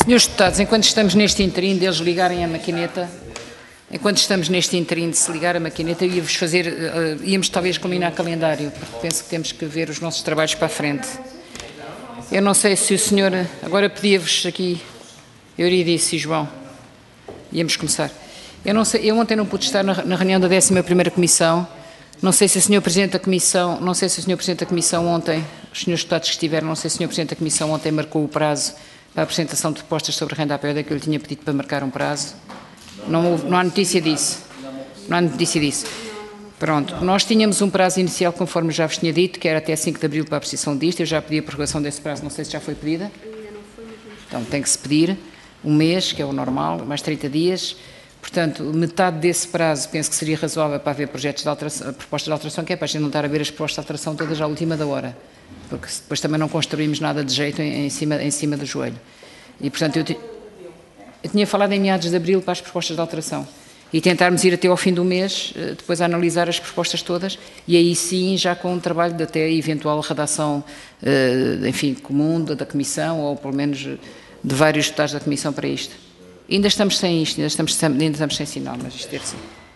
Senhores deputados, enquanto estamos neste interim deles ligarem a maquineta, enquanto estamos neste interim de se ligar a maquineta, ia-vos fazer, íamos talvez combinar calendário, porque penso que temos que ver os nossos trabalhos para a frente. Eu não sei se o senhor, agora pedia-vos aqui, Eurídice e João, íamos começar. Eu não sei, eu ontem não pude estar na reunião da 11ª Comissão, não sei se o senhor Presidente da Comissão, não sei se o senhor Presidente da Comissão ontem, os senhores deputados que estiveram, não sei se o senhor Presidente da Comissão ontem marcou o prazo para a apresentação de propostas sobre renda à perda, que eu lhe tinha pedido para marcar um prazo. Não há notícia disso. Não há notícia disso. Pronto, nós tínhamos um prazo inicial, conforme já vos tinha dito, que era até 5 de abril para a apreciação disto. Eu já pedi a prorrogação desse prazo, não sei se já foi pedida. Então tem que se pedir um mês, que é o normal, mais 30 dias. Portanto, metade desse prazo penso que seria razoável para haver projetos de alteração, propostas de alteração, que é para a gente não estar a ver as propostas de alteração todas à última da hora, porque depois também não construímos nada de jeito em cima do joelho. E, portanto, eu tinha falado em meados de abril para as propostas de alteração e tentarmos ir até ao fim do mês, depois a analisar as propostas todas e aí sim já com um trabalho de até eventual redação, enfim, comum da Comissão ou pelo menos de vários deputados da Comissão para isto. Ainda estamos sem isto, ainda estamos sem sinal, mas isto deve ser.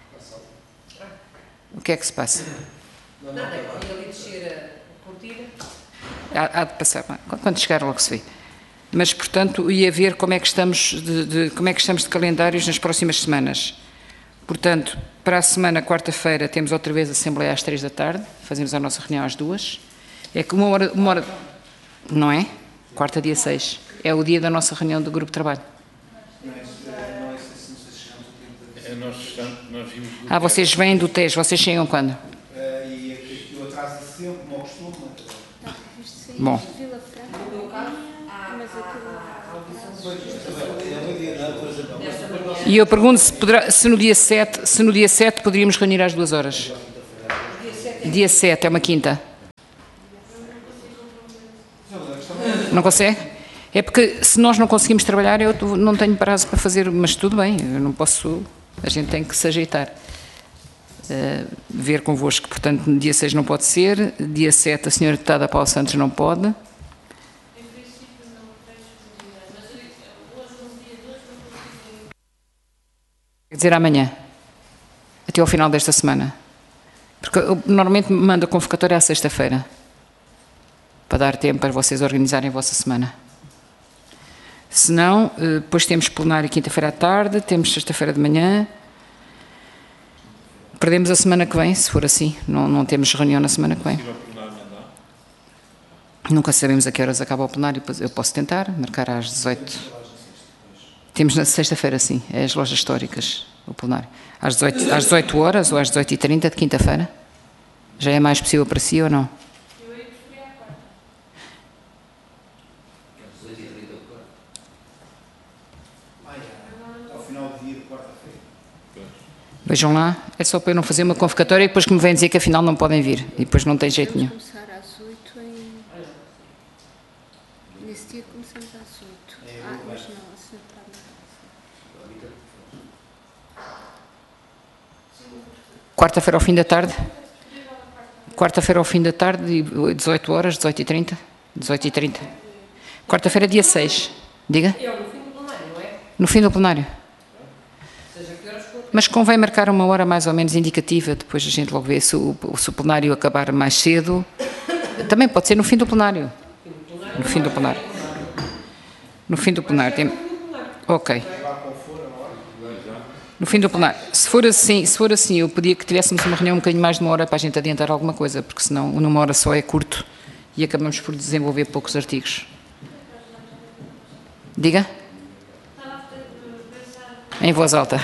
O que é que se passa? Nada, ia ali descer a cortina. Há de passar, quando chegar logo se vê. Mas, portanto, ia ver como é que estamos de calendários nas próximas semanas. Portanto, para a semana, quarta-feira, temos outra vez a Assembleia às 3 da tarde, fazemos a nossa reunião às 2. É que uma hora, não é? Quarta, dia 6. É o dia da nossa reunião do Grupo de Trabalho. Vocês vêm do Tejo, vocês chegam quando? E o atraso é sempre, como costume. Bom. E eu pergunto se no dia 7 poderíamos reunir às 2 horas. Dia 7, é uma quinta. Não consegue? É porque se nós não conseguimos trabalhar, eu não tenho prazo para fazer, mas tudo bem, eu não posso, a gente tem que se ajeitar. Ver convosco, portanto, no dia 6 não pode ser, dia 7 a senhora deputada Paula Santos não pode. Quer dizer, amanhã, até ao final desta semana. Porque eu normalmente me mando a convocatória à sexta-feira, para dar tempo para vocês organizarem a vossa semana. Se não, depois temos plenário quinta-feira à tarde, temos sexta-feira de manhã. Perdemos a semana que vem, se for assim. Não temos reunião na semana que vem. Nunca sabemos a que horas acaba o plenário, eu posso tentar, marcar às 18. Temos na sexta-feira, sim, é as lojas históricas, o plenário. Às 18 horas ou às 18h30 de quinta-feira? Já é mais possível para si ou não? Ao final do dia de quarta-feira. Vejam lá, é só para eu não fazer uma convocatória e depois que me vêm dizer que afinal não podem vir. E depois não tem jeito nenhum. Começar às 8 nesse dia começamos às 8. Mas não, a senhora está Quarta-feira ao fim da tarde? Quarta-feira ao fim da tarde, 18 horas, 18h30? 18h30. Quarta-feira, dia 6. Diga? É no fim do plenário, não é? No fim do plenário. Seja que horas for. Mas convém marcar uma hora mais ou menos indicativa, depois a gente logo vê se o plenário acabar mais cedo. Também pode ser no fim do plenário. No fim do plenário. No fim do plenário. Ok. No fim do plenário. Se for assim, eu pedia que tivéssemos uma reunião um bocadinho mais de uma hora para a gente adiantar alguma coisa, porque senão numa hora só é curto e acabamos por desenvolver poucos artigos. Diga? Em voz alta.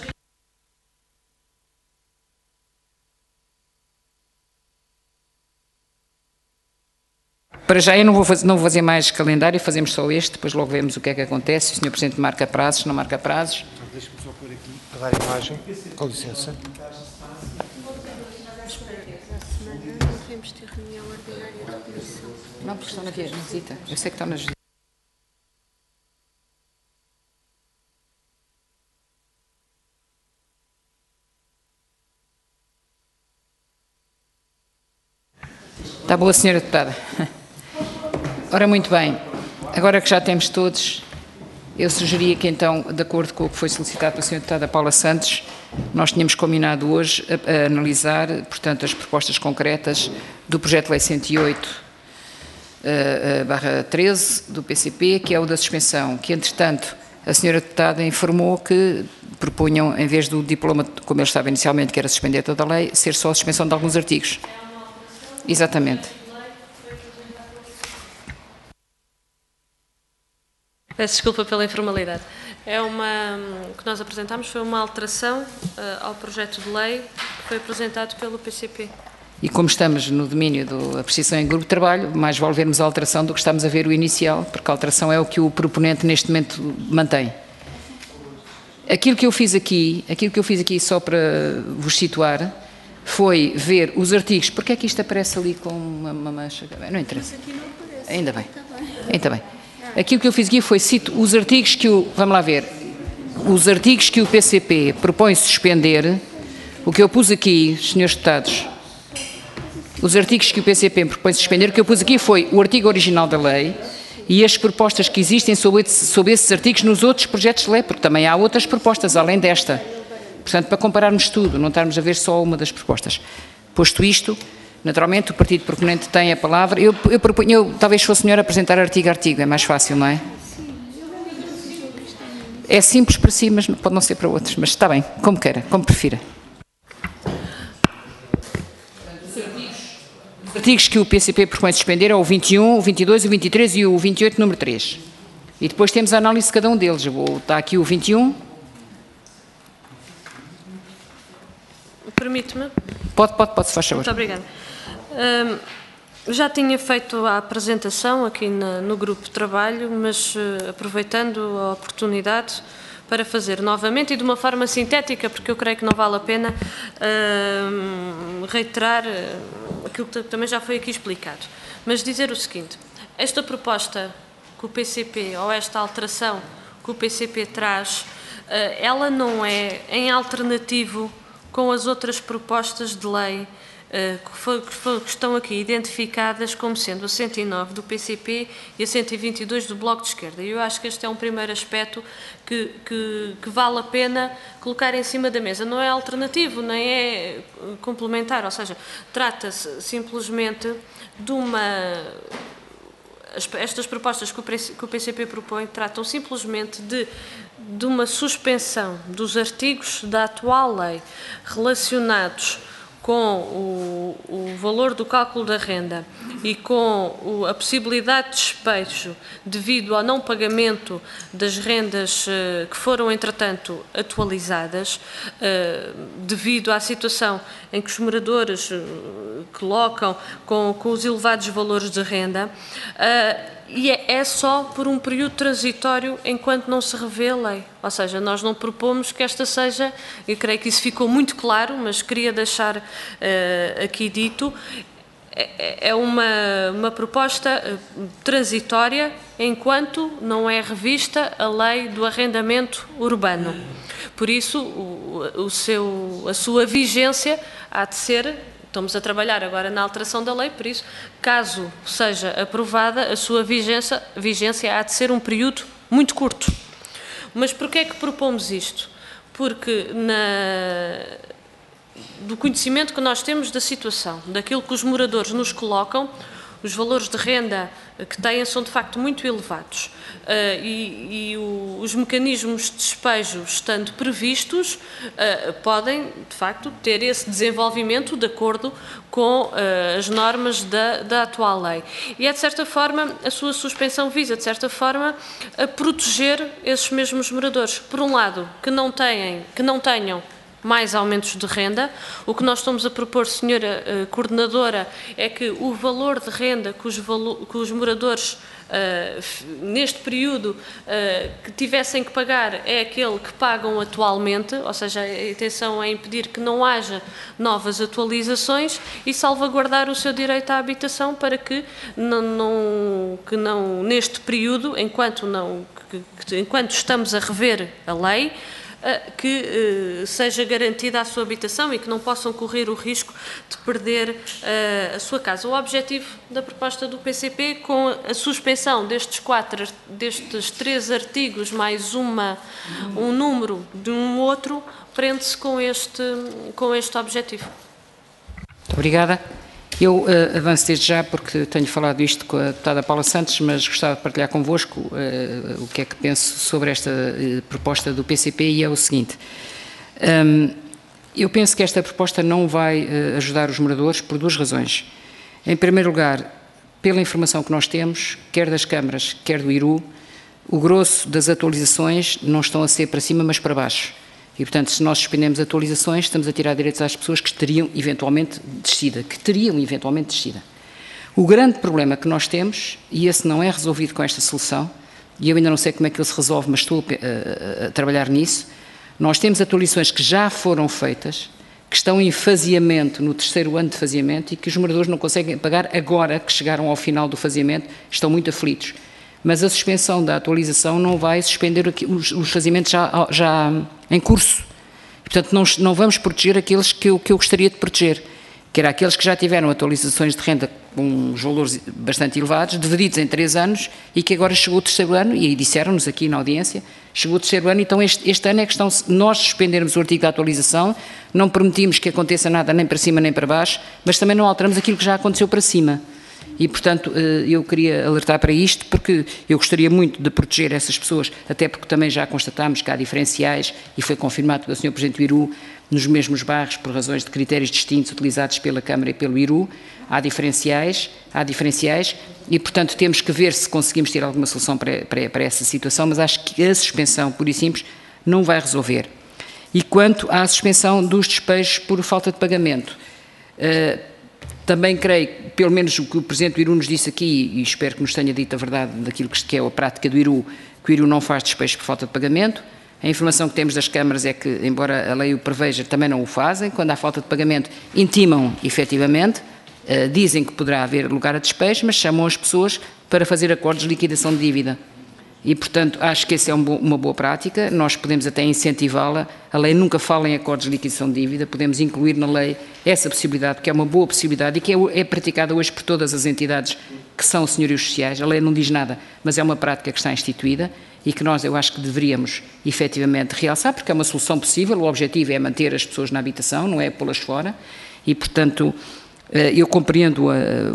Para já eu não vou fazer mais calendário, fazemos só este, depois logo vemos o que é que acontece, o Sr. Presidente marca prazos, não marca prazos. Deixa-me só pôr aqui para dar imagem, com licença. à semana não devemos ter reunião ordinária da comissão. Não, porque estão na visita. Eu sei que estão nas visitas. Está boa, senhora deputada. Ora, muito bem. Agora que já temos todos Eu sugeria que então, de acordo com o que foi solicitado pela Sra. Deputada Paula Santos, nós tínhamos combinado hoje a analisar, portanto, as propostas concretas do projeto de lei 108/13 do PCP, que é o da suspensão, que entretanto a Sra. Deputada informou que propunham, em vez do diploma, como ele estava inicialmente, que era suspender toda a lei, ser só a suspensão de alguns artigos. Exatamente. Peço desculpa pela informalidade. O que nós apresentámos foi uma alteração ao projeto de lei que foi apresentado pelo PCP. E como estamos no domínio da apreciação em grupo de trabalho, mais vale vermos a alteração do que estamos a ver o inicial, porque a alteração é o que o proponente neste momento mantém. Aquilo que eu fiz aqui, só para vos situar, foi ver os artigos. Porque é que isto aparece ali com uma mancha? Não interessa. Ainda bem. Ainda bem. Aquilo que eu fiz aqui foi os artigos que vamos lá ver, os artigos que o PCP propõe suspender, o que eu pus aqui, senhores deputados, os artigos que o PCP propõe suspender, o que eu pus aqui foi o artigo original da lei e as propostas que existem sobre esses artigos nos outros projetos de lei, porque também há outras propostas, além desta. Portanto, para compararmos tudo, não estarmos a ver só uma das propostas. Posto isto, naturalmente, o partido proponente tem a palavra. Eu talvez fosse melhor apresentar artigo a artigo, é mais fácil, não é? É simples para si, mas pode não ser para outros. Mas está bem, como queira, como prefira. Os artigos que o PCP propõe suspender é o 21, o 22, o 23 e o 28, número 3. E depois temos a análise de cada um deles. Está aqui o 21. Permite-me? Pode, se faz favor. Muito obrigada. Já tinha feito a apresentação aqui no grupo de trabalho, mas aproveitando a oportunidade para fazer novamente e de uma forma sintética, porque eu creio que não vale a pena reiterar aquilo que também já foi aqui explicado. Mas dizer o seguinte, esta proposta que o PCP, ou esta alteração que o PCP traz, ela não é em alternativo com as outras propostas de lei que estão aqui identificadas como sendo a 109 do PCP e a 122 do Bloco de Esquerda. E eu acho que este é um primeiro aspecto que vale a pena colocar em cima da mesa. Não é alternativo, nem é complementar, ou seja, trata-se simplesmente de estas propostas que o PCP propõe tratam simplesmente de uma suspensão dos artigos da atual lei relacionados com o valor do cálculo da renda e com a possibilidade de despejo devido ao não pagamento das rendas que foram, entretanto, atualizadas, devido à situação em que os moradores colocam com os elevados valores de renda, e é só por um período transitório enquanto não se revê a lei. Ou seja, nós não propomos que esta seja, eu creio que isso ficou muito claro, mas queria deixar aqui dito, é uma proposta transitória enquanto não é revista a lei do arrendamento urbano. Por isso, a sua vigência há de ser... Estamos a trabalhar agora na alteração da lei, por isso, caso seja aprovada, a sua vigência há de ser um período muito curto. Mas porquê é que propomos isto? Porque do conhecimento que nós temos da situação, daquilo que os moradores nos colocam, os valores de renda que têm são de facto muito elevados e os mecanismos de despejo estando previstos podem de facto ter esse desenvolvimento de acordo com as normas da atual lei. E é de certa forma, a sua suspensão visa de certa forma a proteger esses mesmos moradores. Por um lado, que não tenham mais aumentos de renda. O que nós estamos a propor, senhora coordenadora, é que o valor de renda que os moradores neste período que tivessem que pagar é aquele que pagam atualmente, ou seja, a intenção é impedir que não haja novas atualizações e salvaguardar o seu direito à habitação para que não neste período, enquanto estamos a rever a lei, que seja garantida a sua habitação e que não possam correr o risco de perder a sua casa. O objetivo da proposta do PCP, com a suspensão destes 3 artigos mais um número de um outro, prende-se com este objetivo. Muito obrigada. Eu avanço desde já, porque tenho falado isto com a deputada Paula Santos, mas gostava de partilhar convosco o que é que penso sobre esta proposta do PCP, e é o seguinte. Eu penso que esta proposta não vai ajudar os moradores por 2 razões. Em primeiro lugar, pela informação que nós temos, quer das câmaras, quer do IRU, o grosso das atualizações não estão a ser para cima, mas para baixo. E, portanto, se nós suspendemos atualizações, estamos a tirar direitos às pessoas que teriam eventualmente descida. O grande problema que nós temos, e esse não é resolvido com esta solução, e eu ainda não sei como é que ele se resolve, mas estou a trabalhar nisso, nós temos atualizações que já foram feitas, que estão em faseamento, no 3º ano de faseamento, e que os moradores não conseguem pagar agora que chegaram ao final do faseamento, estão muito aflitos. Mas a suspensão da atualização não vai suspender os faziamentos já em curso. E, portanto, não vamos proteger aqueles que eu gostaria de proteger, que era aqueles que já tiveram atualizações de renda com uns valores bastante elevados, divididos em 3 anos, e que agora chegou o 3º ano, e disseram-nos aqui na audiência, chegou o 3º ano, então este ano é questão, nós suspendermos o artigo da atualização, não permitimos que aconteça nada nem para cima nem para baixo, mas também não alteramos aquilo que já aconteceu para cima. E, portanto, eu queria alertar para isto, porque eu gostaria muito de proteger essas pessoas, até porque também já constatámos que há diferenciais, e foi confirmado pelo Sr. Presidente do IRU, nos mesmos bairros, por razões de critérios distintos utilizados pela Câmara e pelo IRU, há diferenciais, e, portanto, temos que ver se conseguimos ter alguma solução para essa situação, mas acho que a suspensão, pura e simples, não vai resolver. E quanto à suspensão dos despejos por falta de pagamento, também creio, pelo menos o que o Presidente do IRU nos disse aqui, e espero que nos tenha dito a verdade daquilo que é a prática do IRU, que o IRU não faz despejos por falta de pagamento. A informação que temos das câmaras é que, embora a lei o preveja, também não o fazem. Quando há falta de pagamento, intimam efetivamente, dizem que poderá haver lugar a despejo, mas chamam as pessoas para fazer acordos de liquidação de dívida. E, portanto, acho que essa é uma boa prática, nós podemos até incentivá-la, a lei nunca fala em acordos de liquidação de dívida, podemos incluir na lei essa possibilidade, que é uma boa possibilidade e que é praticada hoje por todas as entidades que são senhorios sociais. A lei não diz nada, mas é uma prática que está instituída e que nós, eu acho que deveríamos efetivamente realçar, porque é uma solução possível, o objetivo é manter as pessoas na habitação, não é pô-las fora, e, portanto, eu compreendo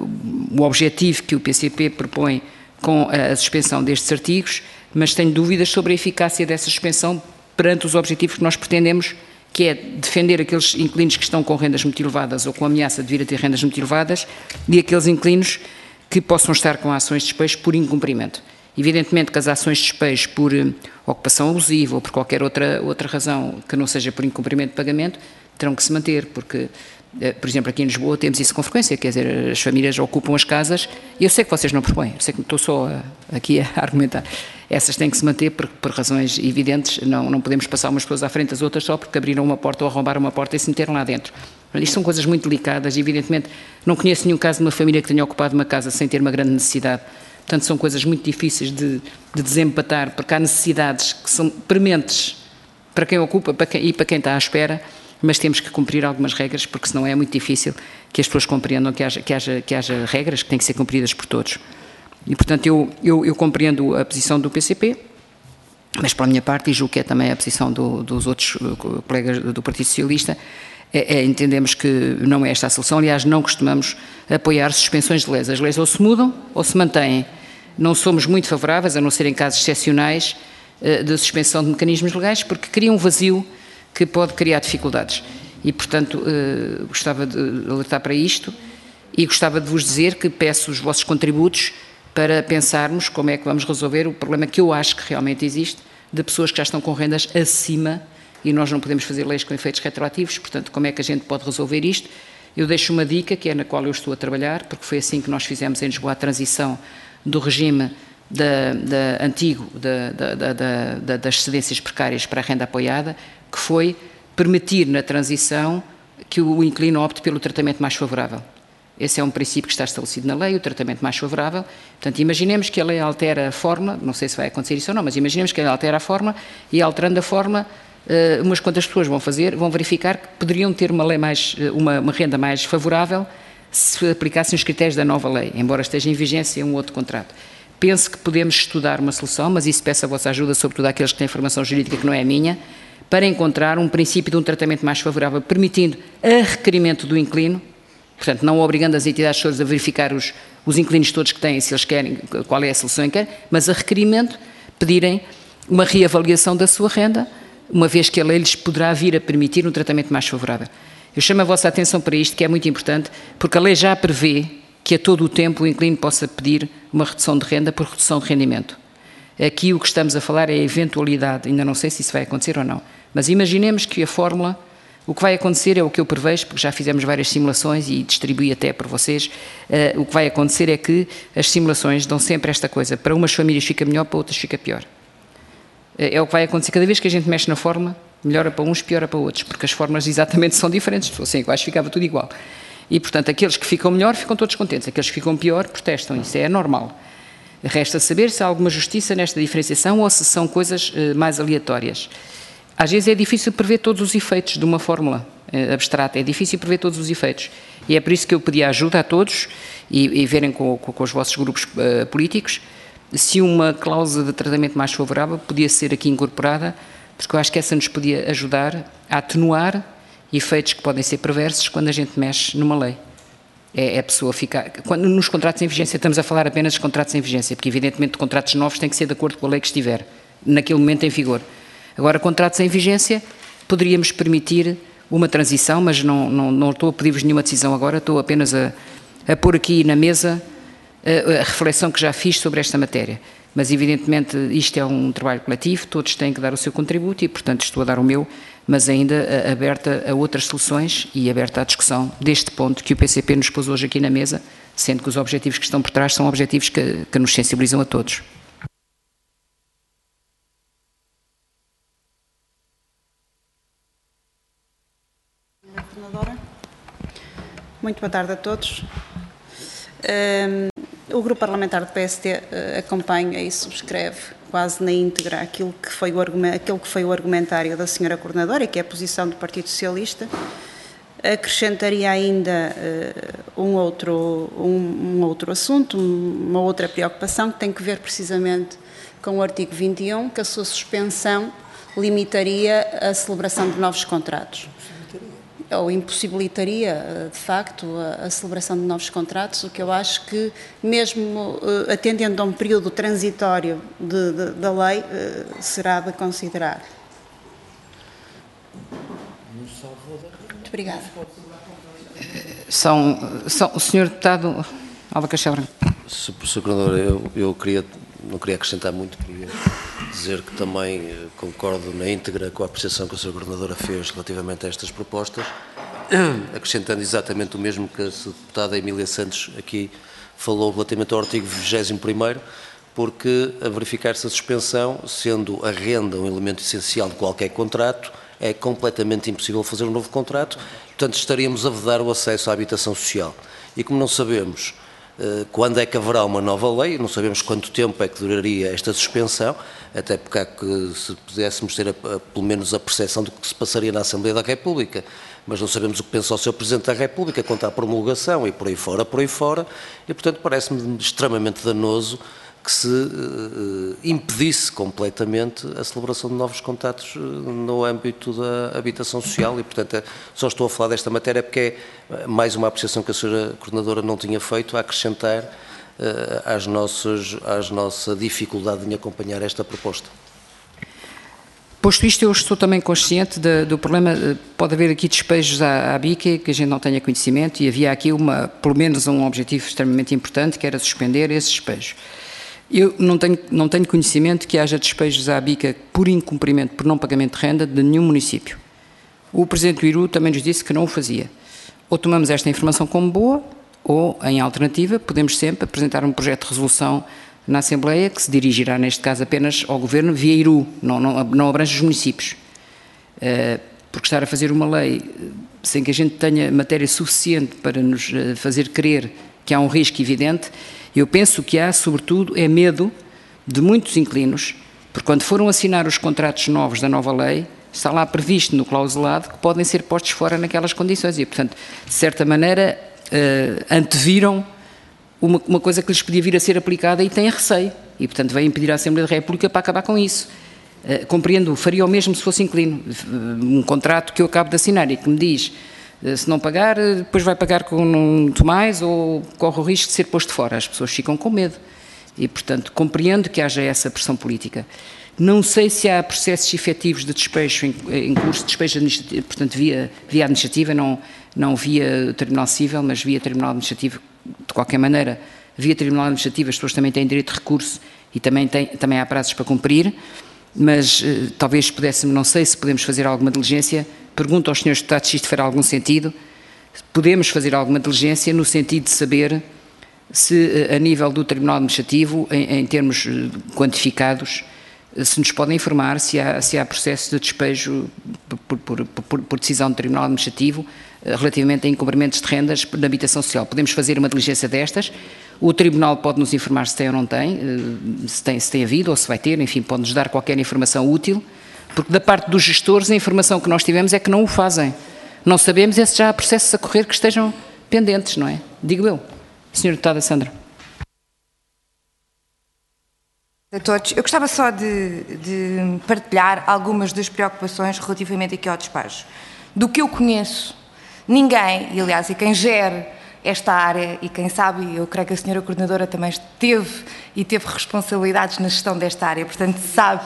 o objetivo que o PCP propõe com a suspensão destes artigos, mas tenho dúvidas sobre a eficácia dessa suspensão perante os objetivos que nós pretendemos, que é defender aqueles inquilinos que estão com rendas muito elevadas ou com ameaça de vir a ter rendas muito elevadas e aqueles inquilinos que possam estar com ações de despejo por incumprimento. Evidentemente que as ações de despejo por ocupação abusiva ou por qualquer outra razão que não seja por incumprimento de pagamento terão que se manter, porque, por exemplo, aqui em Lisboa temos isso com frequência, quer dizer, as famílias ocupam as casas, e eu sei que vocês não propõem, eu sei que estou só aqui a argumentar, essas têm que se manter por razões evidentes, não podemos passar umas pessoas à frente das outras só porque abriram uma porta ou arrombaram uma porta e se meteram lá dentro. Isto são coisas muito delicadas, e evidentemente não conheço nenhum caso de uma família que tenha ocupado uma casa sem ter uma grande necessidade, portanto são coisas muito difíceis de desempatar, porque há necessidades que são prementes para quem ocupa e para quem está à espera, mas temos que cumprir algumas regras, porque senão é muito difícil que as pessoas compreendam que haja regras que têm que ser cumpridas por todos. E, portanto, eu compreendo a posição do PCP, mas, pela minha parte, e julgo que é também a posição dos outros colegas do Partido Socialista, entendemos que não é esta a solução. Aliás, não costumamos apoiar suspensões de leis. As leis ou se mudam ou se mantêm. Não somos muito favoráveis, a não ser em casos excepcionais, de suspensão de mecanismos legais, porque cria um vazio que pode criar dificuldades. E, portanto, gostava de alertar para isto e gostava de vos dizer que peço os vossos contributos para pensarmos como é que vamos resolver o problema que eu acho que realmente existe, de pessoas que já estão com rendas acima, e nós não podemos fazer leis com efeitos retroativos, portanto, como é que a gente pode resolver isto? Eu deixo uma dica, que é na qual eu estou a trabalhar, porque foi assim que nós fizemos em Lisboa a transição do regime antigo das cedências precárias para a renda apoiada, que foi permitir na transição que o inquilino opte pelo tratamento mais favorável. Esse é um princípio que está estabelecido na lei, o tratamento mais favorável. Portanto, imaginemos que a lei altera a forma, não sei se vai acontecer isso ou não, mas imaginemos que ela altera a forma e, alterando a forma, umas quantas pessoas vão verificar que poderiam ter uma renda mais favorável se aplicassem os critérios da nova lei, embora esteja em vigência um outro contrato. Penso que podemos estudar uma solução, mas isso peço a vossa ajuda, sobretudo àqueles que têm formação jurídica que não é a minha, para encontrar um princípio de um tratamento mais favorável, permitindo a requerimento do inquilino, portanto, não obrigando as entidades todas a verificar os inquilinos todos que têm, se eles querem, qual é a solução em que querem, mas a requerimento pedirem uma reavaliação da sua renda, uma vez que a lei lhes poderá vir a permitir um tratamento mais favorável. Eu chamo a vossa atenção para isto, que é muito importante, porque a lei já prevê que a todo o tempo o inquilino possa pedir uma redução de renda por redução de rendimento. Aqui o que estamos a falar é a eventualidade, ainda não sei se isso vai acontecer ou não, mas imaginemos que a fórmula, o que vai acontecer é o que eu prevejo, porque já fizemos várias simulações e distribuí até para vocês, o que vai acontecer é que as simulações dão sempre esta coisa, para umas famílias fica melhor, para outras fica pior. É o que vai acontecer, cada vez que a gente mexe na fórmula, melhora para uns, piora para outros, porque as fórmulas exatamente são diferentes, se fossem iguais ficava tudo igual. E, portanto, aqueles que ficam melhor ficam todos contentes, aqueles que ficam pior protestam, isso é normal. Resta saber se há alguma justiça nesta diferenciação ou se são coisas mais aleatórias. Às vezes é difícil prever todos os efeitos de uma fórmula abstrata, é difícil prever todos os efeitos. E é por isso que eu pedi ajuda a todos e verem com os vossos grupos políticos se uma cláusula de tratamento mais favorável podia ser aqui incorporada, porque eu acho que essa nos podia ajudar a atenuar efeitos que podem ser perversos quando a gente mexe numa lei. É a pessoa ficar... Quando nos contratos em vigência, estamos a falar apenas dos contratos em vigência, porque evidentemente contratos novos têm que ser de acordo com a lei que estiver, naquele momento em vigor. Agora, contratos em vigência, poderíamos permitir uma transição, mas não estou a pedir-vos nenhuma decisão agora, estou apenas a pôr aqui na mesa a reflexão que já fiz sobre esta matéria. Mas, evidentemente, isto é um trabalho coletivo, todos têm que dar o seu contributo e, portanto, estou a dar o meu, mas ainda aberta a outras soluções e aberta à discussão deste ponto que o PCP nos pôs hoje aqui na mesa, sendo que os objetivos que estão por trás são objetivos que nos sensibilizam a todos. Muito boa tarde a todos. O Grupo Parlamentar do PSD acompanha e subscreve quase na íntegra aquilo que foi o argumentário da Sra. Coordenadora e que é a posição do Partido Socialista. Acrescentaria ainda um outro assunto, uma outra preocupação que tem que ver precisamente com o artigo 21, que a sua suspensão limitaria a celebração de novos contratos. Ou impossibilitaria, de facto, a celebração de novos contratos, o que eu acho que, mesmo atendendo a um período transitório da lei, será de considerar. Muito obrigada. O Sr. Deputado Alba Castelo Branco. Sr. Coordenador, eu não queria acrescentar muito, queria dizer que também concordo na íntegra com a apreciação que a Sra. Coordenadora fez relativamente a estas propostas, acrescentando exatamente o mesmo que a Sra. Deputada Emília Santos aqui falou relativamente ao artigo 21º, porque a verificar-se a suspensão, sendo a renda um elemento essencial de qualquer contrato, é completamente impossível fazer um novo contrato, portanto estaríamos a vedar o acesso à habitação social. E como não sabemos quando é que haverá uma nova lei, não sabemos quanto tempo é que duraria esta suspensão, até porque se pudéssemos ter pelo menos a percepção do que se passaria na Assembleia da República, mas não sabemos o que pensa o Sr. Presidente da República quanto à promulgação e por aí fora, e portanto parece-me extremamente danoso que se impedisse completamente a celebração de novos contratos no âmbito da habitação social e, portanto, só estou a falar desta matéria porque é mais uma apreciação que a Sra. Coordenadora não tinha feito a acrescentar às nossa dificuldade em acompanhar esta proposta. Posto isto, eu estou também consciente do problema, pode haver aqui despejos à BICA que a gente não tenha conhecimento e havia aqui pelo menos um objetivo extremamente importante que era suspender esses despejos. Eu não tenho conhecimento que haja despejos à BICA por incumprimento, por não pagamento de renda de nenhum município. O Presidente do IRU também nos disse que não o fazia. Ou tomamos esta informação como boa, ou, em alternativa, podemos sempre apresentar um projeto de resolução na Assembleia que se dirigirá, neste caso, apenas ao Governo via IRU, não abrange os municípios. Porque estar a fazer uma lei sem que a gente tenha matéria suficiente para nos fazer crer que há um risco evidente, eu penso que há, sobretudo, medo de muitos inquilinos, porque quando foram assinar os contratos novos da nova lei, está lá previsto no clausulado que podem ser postos fora naquelas condições e, portanto, de certa maneira, anteviram uma coisa que lhes podia vir a ser aplicada e têm receio. E, portanto, vêm pedir à Assembleia da República para acabar com isso. Compreendo, faria o mesmo se fosse inquilino. Um contrato que eu acabo de assinar e que me diz, se não pagar, depois vai pagar com muito mais ou corre o risco de ser posto fora. As pessoas ficam com medo. E, portanto, compreendo que haja essa pressão política. Não sei se há processos efetivos de despejo em curso de despejo administrativo, portanto, via administrativa, não via Tribunal Civil, mas via Tribunal Administrativo, de qualquer maneira, via Tribunal Administrativo as pessoas também têm direito de recurso e também há prazos para cumprir, mas talvez pudéssemos, não sei se podemos fazer alguma diligência, pergunto aos senhores deputados se isto fará algum sentido, podemos fazer alguma diligência no sentido de saber se a nível do Tribunal Administrativo, em termos quantificados, se nos podem informar se há processo de despejo por decisão do Tribunal Administrativo relativamente a encobrimentos de rendas de habitação social. Podemos fazer uma diligência destas, o Tribunal pode nos informar se tem ou não tem, se tem havido ou se vai ter, enfim, pode-nos dar qualquer informação útil, porque da parte dos gestores a informação que nós tivemos é que não o fazem. Não sabemos se já há processos a correr que estejam pendentes, não é? Digo eu. Senhora Deputada Sandra. A todos. Eu gostava só de partilhar algumas das preocupações relativamente aqui ao despejo. Do que eu conheço, ninguém, e aliás, e quem gere esta área, e quem sabe, eu creio que a senhora Coordenadora também teve responsabilidades na gestão desta área, portanto sabe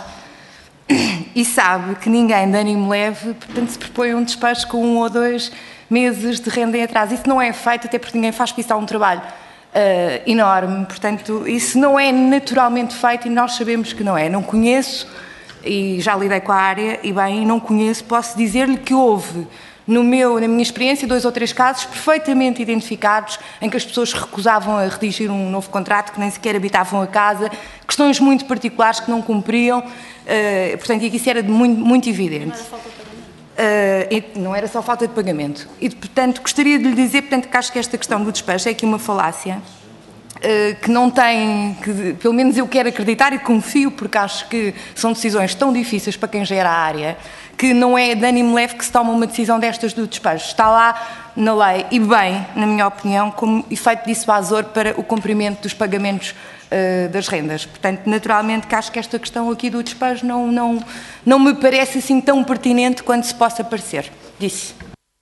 que ninguém de ânimo leve, portanto se propõe um despejo com 1 ou 2 meses de renda em atraso. Isso não é feito, até porque ninguém faz, porque isso é um trabalho enorme, portanto, isso não é naturalmente feito e nós sabemos que não é. Não conheço, e já lidei com a área, e bem, não conheço, posso dizer-lhe que houve, na minha experiência, 2 ou 3 casos perfeitamente identificados, em que as pessoas recusavam a redigir um novo contrato, que nem sequer habitavam a casa, questões muito particulares que não cumpriam, portanto, e que isso era muito evidente. Não era só falta de pagamento. E, portanto, gostaria de lhe dizer, portanto, que acho que esta questão do despejo é aqui uma falácia, que não tem, que pelo menos eu quero acreditar e confio, porque acho que são decisões tão difíceis para quem gera a área, que não é de ânimo leve que se toma uma decisão destas do despejo. Está lá na lei, e bem, na minha opinião, como efeito dissuasor para o cumprimento dos pagamentos das rendas. Portanto, naturalmente, que acho que esta questão aqui do despejo não me parece assim tão pertinente quanto se possa parecer. Disse.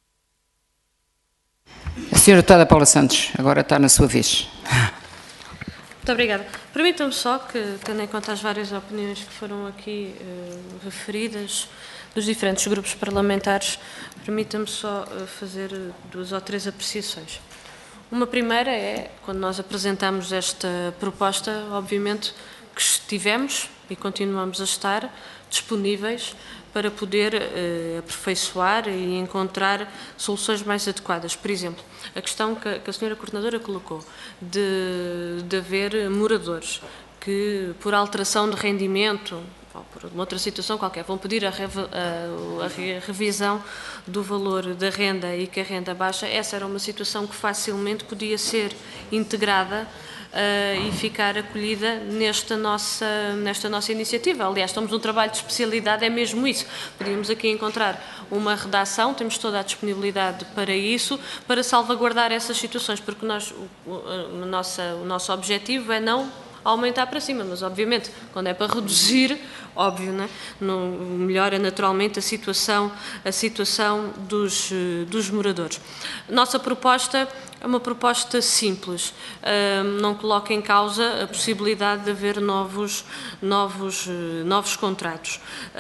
A senhora Deputada Paula Santos, agora está na sua vez. Muito obrigada. Permitam-me só que, tendo em conta as várias opiniões que foram aqui referidas dos diferentes grupos parlamentares, permitam-me só fazer 2 ou 3 apreciações. Uma primeira é, quando nós apresentamos esta proposta, obviamente que estivemos e continuamos a estar disponíveis para poder aperfeiçoar e encontrar soluções mais adequadas. Por exemplo, a questão que a senhora Coordenadora colocou de haver moradores que, por alteração de rendimento ou por uma outra situação qualquer, vão pedir a revisão do valor da renda e que a renda baixa, essa era uma situação que facilmente podia ser integrada e ficar acolhida nesta nossa iniciativa. Aliás, estamos num trabalho de especialidade, é mesmo isso. Podíamos aqui encontrar uma redação, temos toda a disponibilidade para isso, para salvaguardar essas situações, porque o nosso objetivo é não aumentar para cima, mas obviamente quando é para reduzir, óbvio, né? Não, melhora naturalmente a situação dos moradores. Nossa proposta é uma proposta simples, não coloca em causa a possibilidade de haver novos contratos.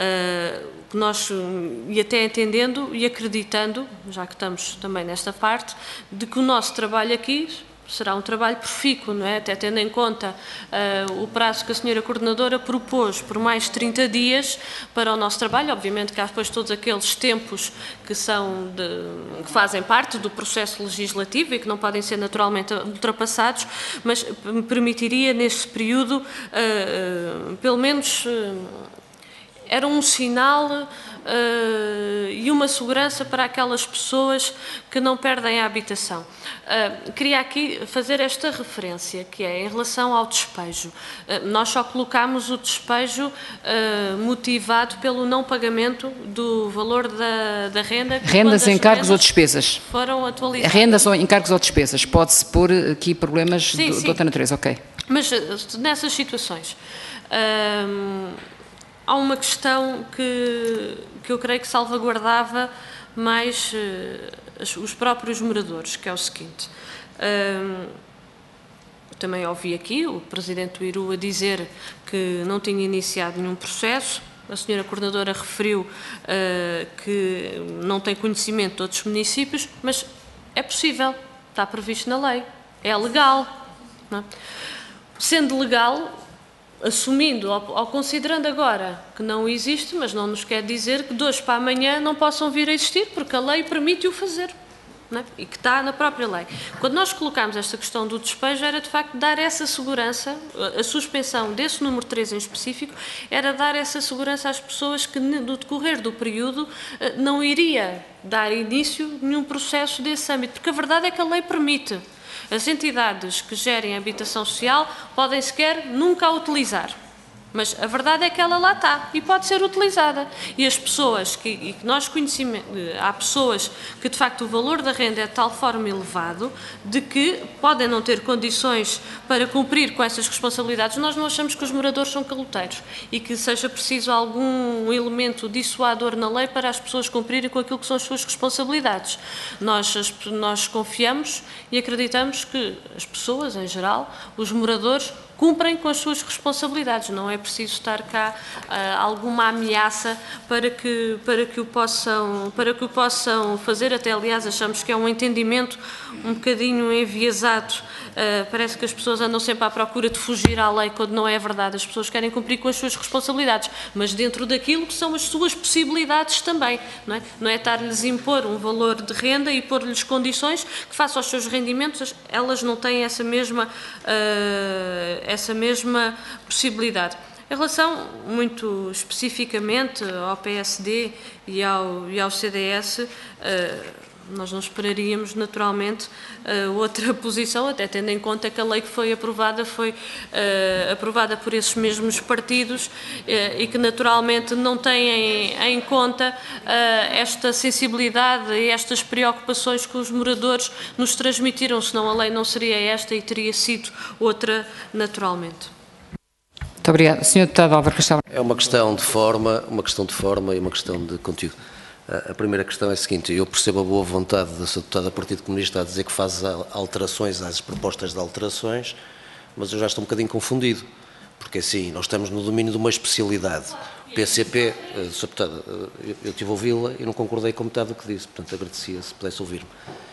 E até entendendo e acreditando, já que estamos também nesta parte, de que o nosso trabalho aqui será um trabalho profícuo, não é? Até tendo em conta o prazo que a senhora Coordenadora propôs por mais 30 dias para o nosso trabalho. Obviamente que há depois todos aqueles tempos que que fazem parte do processo legislativo e que não podem ser naturalmente ultrapassados, mas me permitiria neste período, pelo menos, era um sinal e uma segurança para aquelas pessoas que não perdem a habitação. Queria aqui fazer esta referência, que é em relação ao despejo. Nós só colocámos o despejo motivado pelo não pagamento do valor da renda. Rendas, encargos ou despesas? Foram atualizadas. Rendas, ou encargos ou despesas? Pode-se pôr aqui problemas de outra natureza, ok. Mas nessas situações, há uma questão que eu creio que salvaguardava mais os próprios moradores, que é o seguinte. Também ouvi aqui o Presidente do IRU a dizer que não tinha iniciado nenhum processo. A senhora Coordenadora referiu que não tem conhecimento de outros municípios, mas é possível, está previsto na lei, é legal. Não é? Sendo legal, assumindo ou considerando agora que não existe, mas não nos quer dizer que de hoje para amanhã não possam vir a existir, porque a lei permite-o fazer, não é? E que está na própria lei. Quando nós colocámos esta questão do despejo, era de facto dar essa segurança, a suspensão desse número 3 em específico, era dar essa segurança às pessoas que no decorrer do período não iria dar início a nenhum processo desse âmbito, porque a verdade é que a lei permite. As entidades que gerem a habitação social podem sequer nunca a utilizar. Mas a verdade é que ela lá está e pode ser utilizada. E as pessoas que nós conhecemos, há pessoas que de facto o valor da renda é de tal forma elevado de que podem não ter condições para cumprir com essas responsabilidades. Nós não achamos que os moradores são caloteiros e que seja preciso algum elemento dissuador na lei para as pessoas cumprirem com aquilo que são as suas responsabilidades. Nós confiamos e acreditamos que as pessoas, em geral, os moradores, cumprem com as suas responsabilidades, não é preciso estar cá alguma ameaça para que o possam fazer, até aliás achamos que é um entendimento um bocadinho enviesado, parece que as pessoas andam sempre à procura de fugir à lei quando não é verdade, as pessoas querem cumprir com as suas responsabilidades, mas dentro daquilo que são as suas possibilidades também, não é estar-lhes impor um valor de renda e pôr-lhes condições que face aos seus rendimentos, elas não têm essa mesma possibilidade. Em relação, muito especificamente, ao PSD e ao CDS, nós não esperaríamos, naturalmente, outra posição, até tendo em conta que a lei que foi aprovada por esses mesmos partidos e que, naturalmente, não têm em conta esta sensibilidade e estas preocupações que os moradores nos transmitiram, senão a lei não seria esta e teria sido outra, naturalmente. Muito obrigada. Sr. Deputado Álvaro Castelo. É uma questão de forma e uma questão de conteúdo. A primeira questão é a seguinte: eu percebo a boa vontade da Sra. Deputada do Partido Comunista a dizer que faz alterações às propostas de alterações, mas eu já estou um bocadinho confundido, porque assim, nós estamos no domínio de uma especialidade. O PCP, Sra. Deputada, eu estive a ouvi-la e não concordei com metade do que disse, portanto agradecia se pudesse ouvir-me.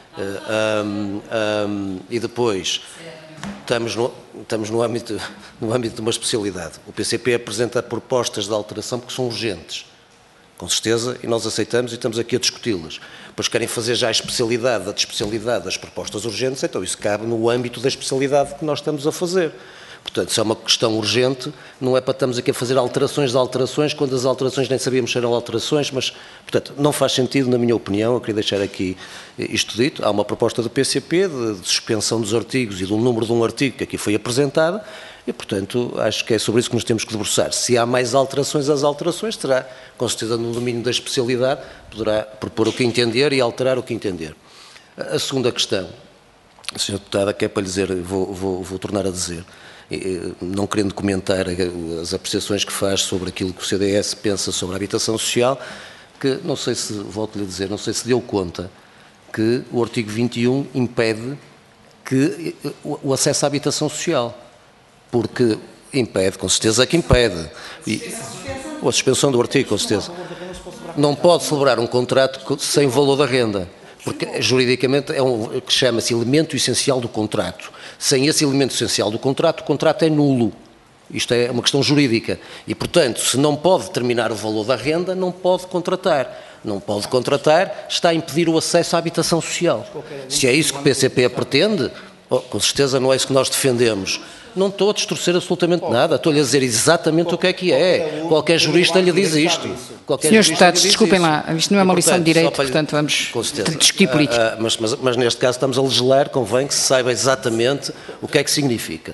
E depois, estamos no âmbito de uma especialidade. O PCP apresenta propostas de alteração porque são urgentes, com certeza, e nós aceitamos e estamos aqui a discuti-las. Depois querem fazer já a especialidade da especialidade das propostas urgentes, então isso cabe no âmbito da especialidade que nós estamos a fazer. Portanto, se é uma questão urgente, não é para estarmos aqui a fazer alterações de alterações, quando as alterações nem sabíamos se eram alterações, mas, portanto, não faz sentido, na minha opinião, eu queria deixar aqui isto dito. Há uma proposta do PCP de suspensão dos artigos e do número de um artigo que aqui foi apresentada e, portanto, acho que é sobre isso que nos temos que debruçar. Se há mais alterações, as alterações terá, com certeza, no domínio da especialidade, poderá propor o que entender e alterar o que entender. A segunda questão, Sra. Deputada, que é para lhe dizer, vou tornar a dizer, não querendo comentar as apreciações que faz sobre aquilo que o CDS pensa sobre a habitação social, que não sei se, volto-lhe a dizer, não sei se deu conta que o artigo 21 impede que o acesso à habitação social, porque impede, com certeza que impede, a suspensão do artigo, com certeza, não pode celebrar um contrato sem o valor da renda, porque juridicamente é que chama-se elemento essencial do contrato. Sem esse elemento essencial do contrato, o contrato é nulo. Isto é uma questão jurídica. E, portanto, se não pode determinar o valor da renda, não pode contratar. Não pode contratar, está a impedir o acesso à habitação social. Se é isso que o PCP pretende, com certeza não é isso que nós defendemos. Não estou a distorcer absolutamente nada. Estou-lhe a dizer exatamente o que é. Qualquer jurista lhe diz isto. Senhores deputados, desculpem lá, isto não é uma lição de direito, portanto vamos discutir política. Mas neste caso estamos a legislar, convém que se saiba exatamente o que é que significa.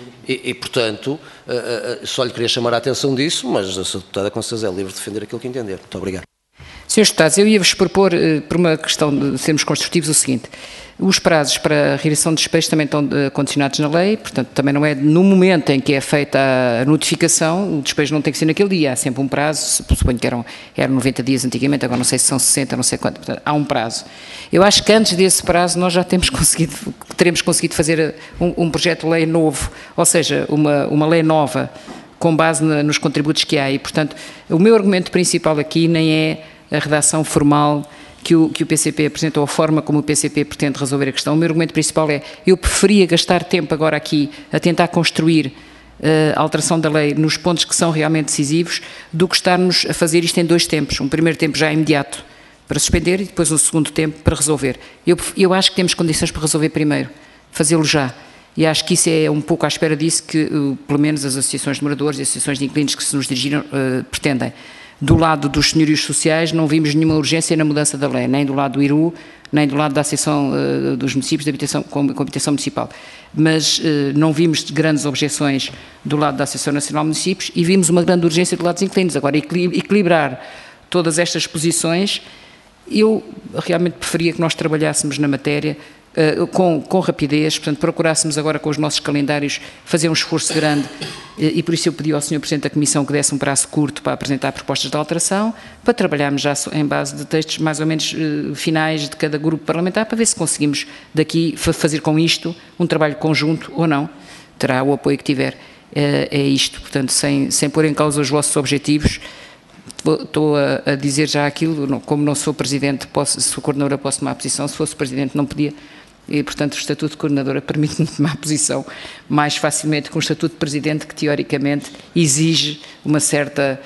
E portanto, só lhe queria chamar a atenção disso, mas a Sra. Deputada com certeza é livre de defender aquilo que entender. Muito obrigado. Senhores deputados, eu ia-vos propor, por uma questão de sermos construtivos, o seguinte: os prazos para a realização de despejos também estão condicionados na lei, portanto também não é no momento em que é feita a notificação, o despejo não tem que ser naquele dia, há sempre um prazo, suponho que eram 90 dias antigamente, agora não sei se são 60, não sei quanto, portanto há um prazo. Eu acho que antes desse prazo nós já teremos conseguido fazer um projeto de lei novo, ou seja, uma lei nova, com base nos contributos que há, e portanto o meu argumento principal aqui nem é a redação formal que o PCP apresentou, a forma como o PCP pretende resolver a questão. O meu argumento principal é: eu preferia gastar tempo agora aqui a tentar construir a alteração da lei nos pontos que são realmente decisivos, do que estarmos a fazer isto em dois tempos. Um primeiro tempo já imediato para suspender e depois um segundo tempo para resolver. Eu acho que temos condições para resolver primeiro, fazê-lo já. E acho que isso é um pouco à espera disso que, pelo menos, as associações de moradores e associações de inquilinos que se nos dirigiram pretendem. Do lado dos senhorios sociais não vimos nenhuma urgência na mudança da lei, nem do lado do IRU, nem do lado da Associação dos Municípios de Habitação, com Habitação Municipal. Mas não vimos grandes objeções do lado da Associação Nacional de Municípios e vimos uma grande urgência do lado dos inquilinos. Agora, equilibrar todas estas posições, eu realmente preferia que nós trabalhássemos na matéria com rapidez, portanto procurássemos agora com os nossos calendários fazer um esforço grande, e por isso eu pedi ao Sr. Presidente da Comissão que desse um prazo curto para apresentar propostas de alteração, para trabalharmos já em base de textos mais ou menos finais de cada grupo parlamentar, para ver se conseguimos daqui fazer com isto um trabalho conjunto ou não, terá o apoio que tiver. É isto, portanto, sem pôr em causa os vossos objetivos. Estou a dizer já aquilo, como não sou Presidente, sou Coordenadora, posso tomar posição, se fosse Presidente não podia, e portanto o Estatuto de Coordenadora permite-me tomar posição mais facilmente que um Estatuto de Presidente que teoricamente exige uma certa,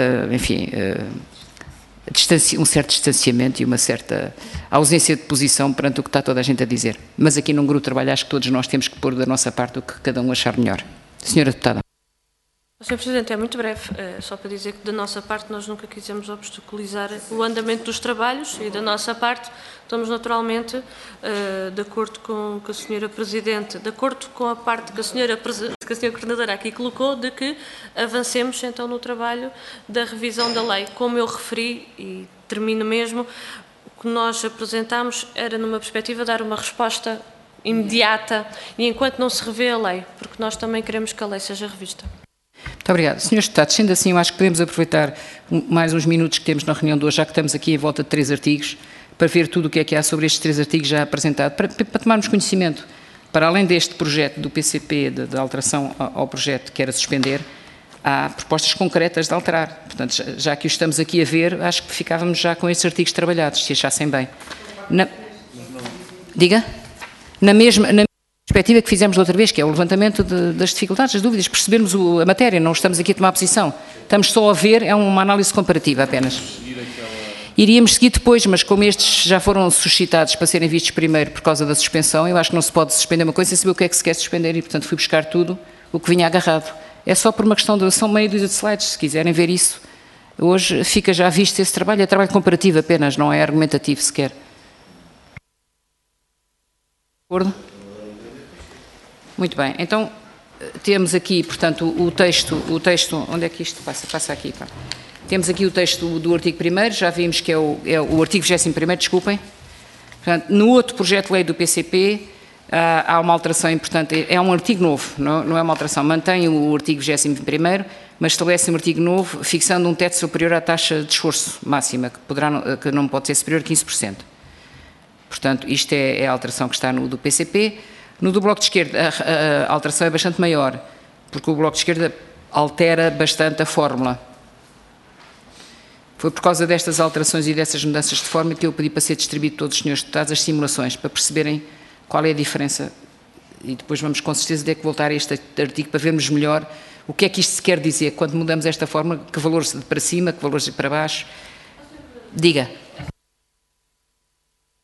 um certo distanciamento e uma certa ausência de posição perante o que está toda a gente a dizer. Mas aqui num grupo de trabalho acho que todos nós temos que pôr da nossa parte o que cada um achar melhor. Senhora Deputada. Sr. Presidente, é muito breve, só para dizer que da nossa parte nós nunca quisemos obstaculizar o andamento dos trabalhos e da nossa parte estamos naturalmente de acordo com a Sra. Presidente, de acordo com a parte que a Sra. Coordenadora aqui colocou, de que avancemos então no trabalho da revisão da lei. Como eu referi, e termino mesmo, o que nós apresentámos era numa perspectiva de dar uma resposta imediata e enquanto não se revê a lei, porque nós também queremos que a lei seja revista. Muito obrigada. Senhores deputados, sendo assim, eu acho que podemos aproveitar mais uns minutos que temos na reunião de hoje, já que estamos aqui em volta de 3 artigos, para ver tudo o que há sobre estes 3 artigos já apresentados, para tomarmos conhecimento. Para além deste projeto do PCP, de alteração ao projeto que era suspender, há propostas concretas de alterar. Portanto, já que o estamos aqui a ver, acho que ficávamos já com estes artigos trabalhados, se achassem bem. Diga? Na mesma perspectiva que fizemos da outra vez, que é o levantamento das dificuldades, das dúvidas, percebermos a matéria, não estamos aqui a tomar posição, estamos só a ver, é uma análise comparativa apenas. Iríamos seguir depois, mas como estes já foram suscitados para serem vistos primeiro por causa da suspensão, eu acho que não se pode suspender uma coisa sem saber o que é que se quer suspender e, portanto, fui buscar tudo o que vinha agarrado. É só por uma questão de... são meia dúzia de slides, se quiserem ver isso. Hoje fica já visto esse trabalho, é trabalho comparativo apenas, não é argumentativo sequer. De acordo? Muito bem, então temos aqui, portanto, o texto, onde é que isto passa aqui, pá. Temos aqui o texto do artigo 1º, já vimos que é o artigo 21º, desculpem. Portanto, no outro projeto de lei do PCP há uma alteração importante, é um artigo novo, não é uma alteração, mantém o artigo 21º, mas estabelece um artigo novo, fixando um teto superior à taxa de esforço máxima, que não pode ser superior a 15%. Portanto, isto é a alteração que está no do PCP. No do Bloco de Esquerda, a alteração é bastante maior, porque o Bloco de Esquerda altera bastante a fórmula. Foi por causa destas alterações e dessas mudanças de forma que eu pedi para ser distribuído a todos os senhores deputados as simulações, para perceberem qual é a diferença. E depois vamos com certeza ter que voltar a este artigo para vermos melhor o que é que isto se quer dizer. Quando mudamos esta forma, que valores para cima, que valores para baixo. Diga.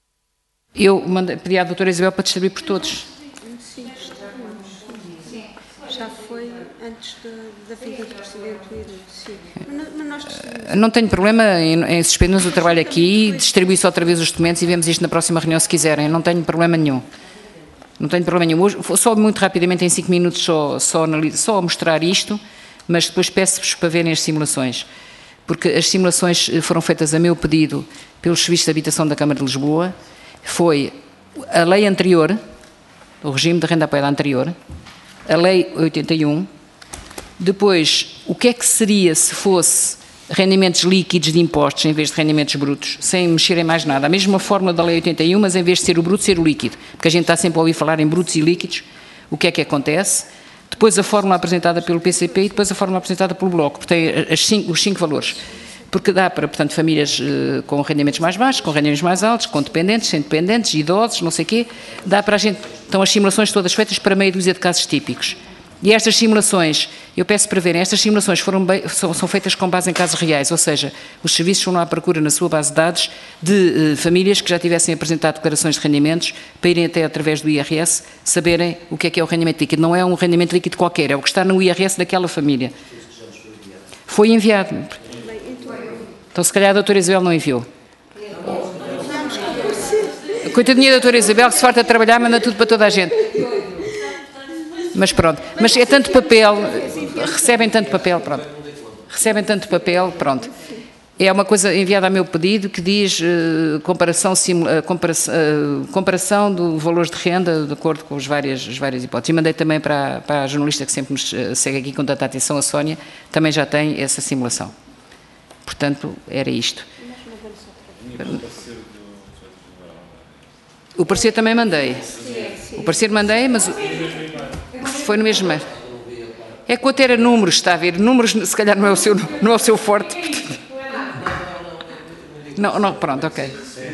Eu pedi à doutora Isabel para distribuir por todos. Já foi antes da vinda do Presidente ir, sim. Mas nós decidimos. Não tenho problema em suspendermos o trabalho aqui, distribuir-se outra vez os documentos e vemos isto na próxima reunião se quiserem. Não tenho problema nenhum. Não tenho problema nenhum. Hoje, só muito rapidamente, em 5 minutos, só mostrar isto, mas depois peço-vos para verem as simulações. Porque as simulações foram feitas a meu pedido pelos serviços de habitação da Câmara de Lisboa. Foi a lei anterior, o regime de renda apoiada anterior, a lei 81, depois o que é que seria se fosse rendimentos líquidos de impostos em vez de rendimentos brutos, sem mexer em mais nada. A mesma fórmula da lei 81, mas em vez de ser o bruto, ser o líquido. Porque a gente está sempre a ouvir falar em brutos e líquidos. O que é que acontece? Depois a fórmula apresentada pelo PCP e depois a fórmula apresentada pelo Bloco, porque tem os 5 valores. Porque dá para, portanto, famílias com rendimentos mais baixos, com rendimentos mais altos, com dependentes, sem dependentes, idosos, não sei o quê. Dá para a gente... Estão as simulações todas feitas para meia dúzia de casos típicos. E estas simulações, eu peço para verem, estas simulações são feitas com base em casos reais, ou seja, os serviços foram à procura na sua base de dados de famílias que já tivessem apresentado declarações de rendimentos para irem até através do IRS saberem o que é o rendimento líquido. Não é um rendimento líquido qualquer, é o que está no IRS daquela família. Foi enviado. Então se calhar a doutora Isabel não enviou. Coitadinha da doutora Isabel, que se farta de trabalhar, manda tudo para toda a gente. Mas pronto, mas é tanto papel, recebem tanto papel, pronto. Recebem tanto papel, pronto. É uma coisa enviada a meu pedido que diz comparação do valores de renda de acordo com as várias hipóteses. E mandei também para a jornalista que sempre nos segue aqui com tanta atenção, a Sónia, também já tem essa simulação. Portanto, era isto. O parecer também mandei. O parecer mandei, mas... Foi no mesmo mês. É que o outro era números, está a ver? Números, se calhar, não é o seu forte. Não, pronto, ok.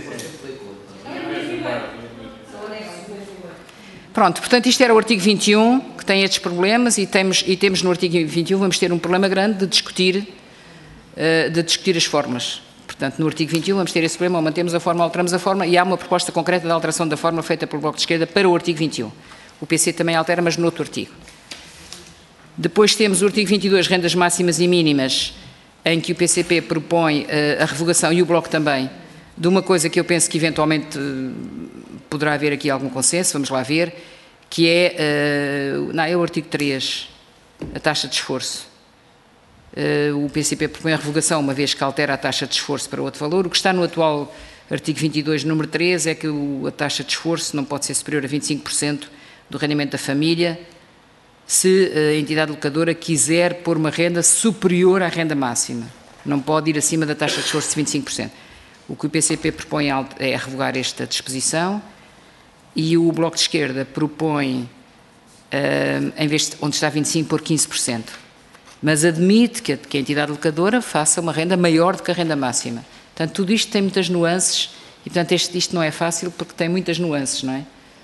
Pronto, portanto, isto era o artigo 21, que tem estes problemas, e temos no artigo 21, vamos ter um problema grande de discutir as formas. Portanto, no artigo 21 vamos ter esse problema, ou mantemos a forma, ou alteramos a forma, e há uma proposta concreta de alteração da forma feita pelo Bloco de Esquerda para o artigo 21. O PC também altera, mas noutro artigo. Depois temos o artigo 22, rendas máximas e mínimas, em que o PCP propõe a revogação, e o Bloco também, de uma coisa que eu penso que eventualmente poderá haver aqui algum consenso, vamos lá ver, que é o artigo 3, a taxa de esforço. O PCP propõe a revogação, uma vez que altera a taxa de esforço para outro valor. O que está no atual artigo 22, número 3, é que a taxa de esforço não pode ser superior a 25% do rendimento da família, se a entidade locadora quiser pôr uma renda superior à renda máxima. Não pode ir acima da taxa de esforço de 25%. O que o PCP propõe é revogar esta disposição, e o Bloco de Esquerda propõe, em vez de onde está 25%, pôr 15%. Mas admite que a entidade locadora faça uma renda maior do que a renda máxima. Portanto, tudo isto tem muitas nuances, e portanto isto não é fácil porque tem muitas nuances, não é?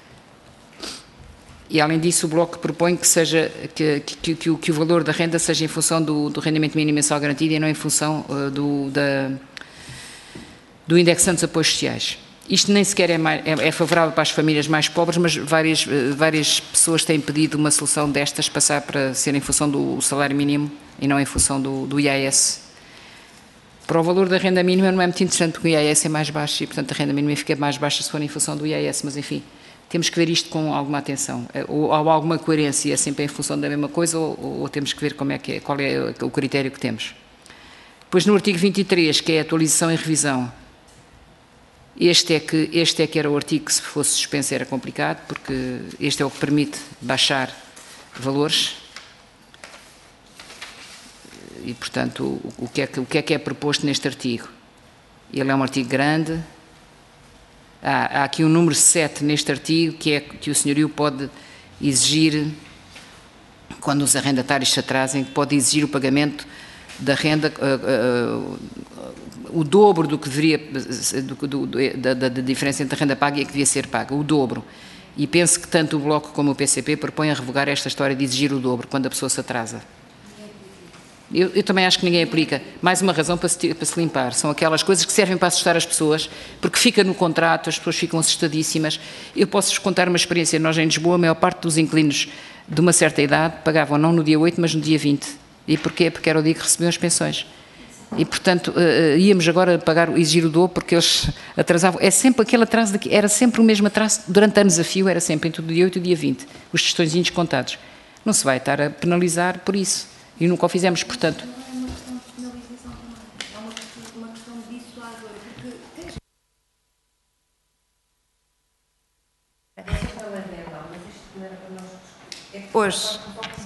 E, além disso, o Bloco propõe que o valor da renda seja em função do rendimento mínimo mensal garantido e não em função do indexante dos apoios sociais. Isto nem sequer é favorável para as famílias mais pobres, mas várias pessoas têm pedido uma solução destas passar para ser em função do salário mínimo e não em função do IAS. Para o valor da renda mínima não é muito interessante porque o IAS é mais baixo e, portanto, a renda mínima fica mais baixa se for em função do IAS, mas, enfim... Temos que ver isto com alguma atenção, ou alguma coerência, é sempre em função da mesma coisa, ou temos que ver qual é o critério que temos. Depois, no artigo 23, que é a atualização e revisão, este é que era o artigo que, se fosse suspenso, era complicado, porque este é o que permite baixar valores, e, portanto, o que é proposto neste artigo? Ele é um artigo grande. Há aqui o número 7 neste artigo, que é que o senhorio pode exigir, quando os arrendatários se atrasem, pode exigir o pagamento da renda, o dobro do que deveria, da diferença entre a renda paga e a que devia ser paga, o dobro. E penso que tanto o Bloco como o PCP propõem a revogar esta história de exigir o dobro quando a pessoa se atrasa. Eu também acho que ninguém aplica. Mais uma razão para se limpar. São aquelas coisas que servem para assustar as pessoas, porque fica no contrato, as pessoas ficam assustadíssimas. Eu posso-vos contar uma experiência. Nós, em Lisboa, a maior parte dos inquilinos de uma certa idade, pagavam não no dia 8, mas no dia 20. E porquê? Porque era o dia que recebiam as pensões. E, portanto, íamos agora exigir o dobro porque eles atrasavam. É sempre aquele atraso, era sempre o mesmo atraso, durante anos a fio, era sempre entre o dia 8 e o dia 20, os tostõezinhos contados. Não se vai estar a penalizar por isso. E nunca o fizemos, portanto. Hoje.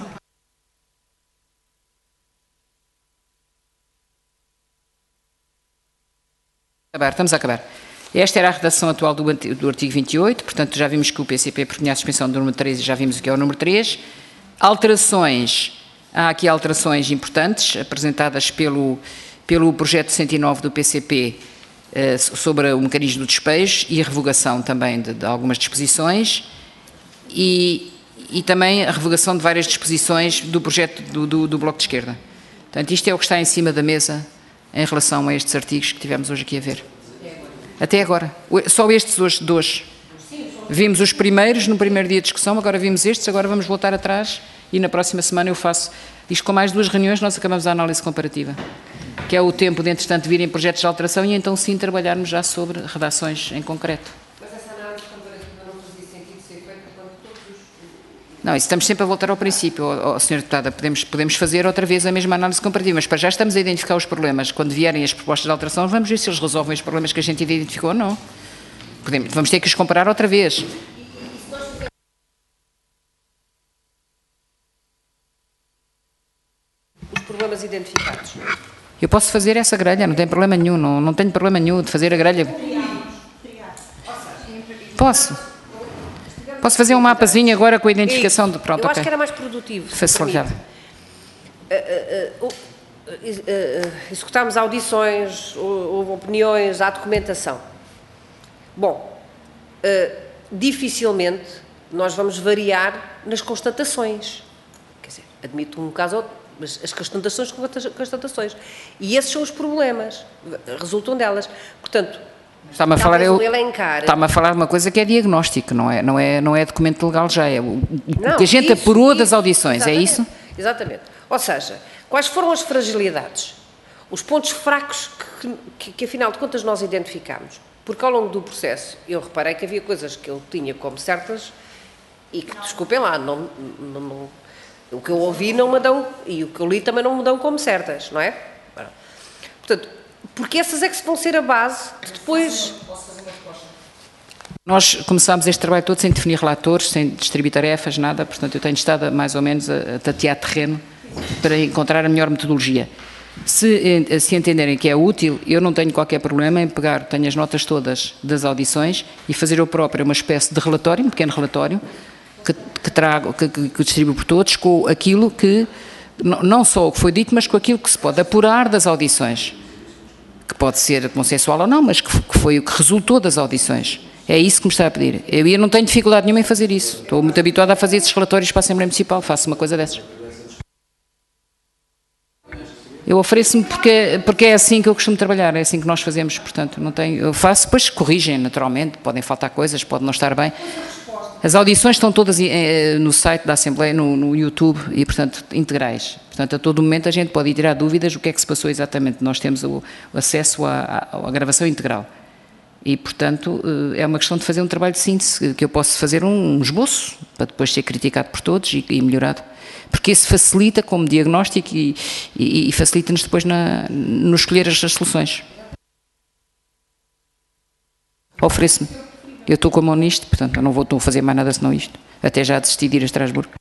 Estamos a acabar. Esta era a redação atual do artigo 28, portanto já vimos que o PCP propunha a suspensão do número 3 e já vimos o que é o número 3. Alterações, há aqui alterações importantes apresentadas pelo projeto 109 do PCP sobre o mecanismo do despejo e a revogação também de algumas disposições e também a revogação de várias disposições do projeto do Bloco de Esquerda. Portanto, isto é o que está em cima da mesa em relação a estes artigos que tivemos hoje aqui a ver. Até agora. Só estes hoje, de hoje. Vimos os primeiros no primeiro dia de discussão, agora vimos estes, agora vamos voltar atrás e na próxima semana eu faço isto com mais 2 reuniões, nós acabamos a análise comparativa, que é o tempo de, entretanto, virem projetos de alteração e então sim trabalharmos já sobre redações em concreto. Mas essa análise comparativa não fazia sentido ser feita quando todos os... Não, isso estamos sempre a voltar ao princípio, Sra. Deputada, podemos fazer outra vez a mesma análise comparativa, mas para já estamos a identificar os problemas. Quando vierem as propostas de alteração, vamos ver se eles resolvem os problemas que a gente identificou ou não. Vamos ter que os comparar outra vez. Os problemas identificados. Eu posso fazer essa grelha, não tem problema nenhum, não tenho problema nenhum de fazer a grelha. Posso fazer um mapazinho agora com a identificação de... Pronto, eu acho que era mais produtivo. Facilitado. Executámos audições, houve opiniões, há documentação. Bom, dificilmente nós vamos variar nas constatações. Quer dizer, admito um caso ou outro, mas as constatações são constatações. E esses são os problemas, resultam delas. Portanto, está-me a falar de uma coisa que é diagnóstico, não é documento legal já, é o que a gente apurou das audições, é isso? Exatamente. Ou seja, quais foram as fragilidades, os pontos fracos que afinal de contas nós identificámos? Porque ao longo do processo eu reparei que havia coisas que eu tinha como certas e que, desculpem lá, o que eu ouvi não me dão, e o que eu li também não me dão como certas, não é? Portanto, porque essas é que vão ser a base de depois... Nós começámos este trabalho todo sem definir relatores, sem distribuir tarefas, nada, portanto eu tenho estado mais ou menos a tatear terreno para encontrar a melhor metodologia. Se entenderem que é útil, eu não tenho qualquer problema em pegar, tenho as notas todas das audições e fazer eu próprio uma espécie de relatório, um pequeno relatório, que distribuo por todos, com aquilo que, não só o que foi dito, mas com aquilo que se pode apurar das audições, que pode ser consensual ou não, mas que foi o que resultou das audições. É isso que me está a pedir. Eu não tenho dificuldade nenhuma em fazer isso. Estou muito habituada a fazer esses relatórios para a Assembleia Municipal, faço uma coisa dessas. Eu ofereço-me porque é assim que eu costumo trabalhar, é assim que nós fazemos, portanto, não tenho, eu faço, depois corrigem naturalmente, podem faltar coisas, pode não estar bem. As audições estão todas no site da Assembleia, no YouTube, e portanto, integrais. Portanto, a todo momento a gente pode ir tirar dúvidas do que é que se passou exatamente, nós temos o acesso à gravação integral. E, portanto, é uma questão de fazer um trabalho de síntese, que eu posso fazer um esboço, para depois ser criticado por todos e melhorado. Porque isso facilita como diagnóstico e facilita-nos depois no escolher as soluções. Ofereço-me. Eu estou com a mão nisto, portanto, eu não vou fazer mais nada senão isto. Até já desisti de ir a Estrasburgo.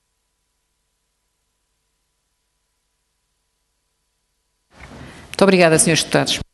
Muito obrigada, senhores deputados.